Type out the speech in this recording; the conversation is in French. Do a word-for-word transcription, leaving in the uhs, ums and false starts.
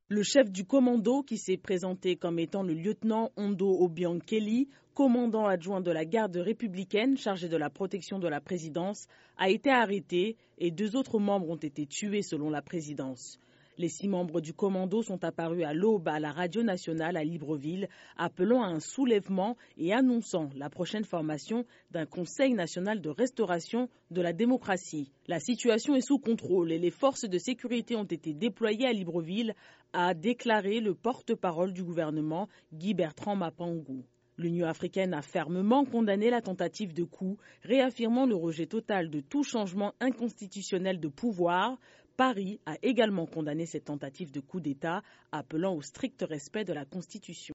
Le chef du commando, qui s'est présenté comme étant le lieutenant Ondo Obiang Kelly, commandant adjoint de la garde républicaine chargé de la protection de la présidence, a été arrêté et deux autres membres ont été tués selon la présidence. Les six membres du commando sont apparus à l'aube à la radio nationale à Libreville, appelant à un soulèvement et annonçant la prochaine formation d'un Conseil national de restauration de la démocratie. La situation est sous contrôle et les forces de sécurité ont été déployées à Libreville, a déclaré le porte-parole du gouvernement, Guy Bertrand Mapangou. L'Union africaine a fermement condamné la tentative de coup, réaffirmant le rejet total de tout changement inconstitutionnel de pouvoir. Paris a également condamné cette tentative de coup d'État, appelant au strict respect de la Constitution.